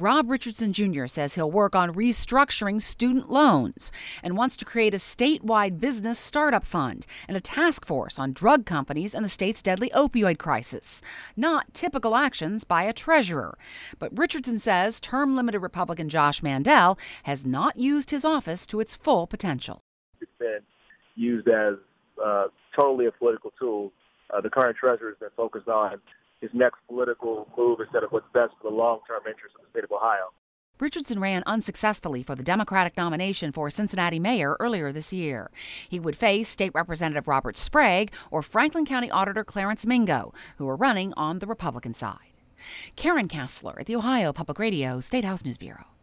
Rob Richardson Jr. says he'll work on restructuring student loans and wants to create a statewide business startup fund and a task force on drug companies and the state's deadly opioid crisis. Not typical actions by a treasurer. But Richardson says term-limited Republican Josh Mandel has not used his office to its full potential. It's been used as totally a political tool. The current treasurer has been focused on his next political move instead of what's best for the long-term interests of the state of Ohio. Richardson ran unsuccessfully for the Democratic nomination for Cincinnati mayor earlier this year. He would face State Representative Robert Sprague or Franklin County Auditor Clarence Mingo, who are running on the Republican side. Karen Kassler at the Ohio Public Radio State House News Bureau.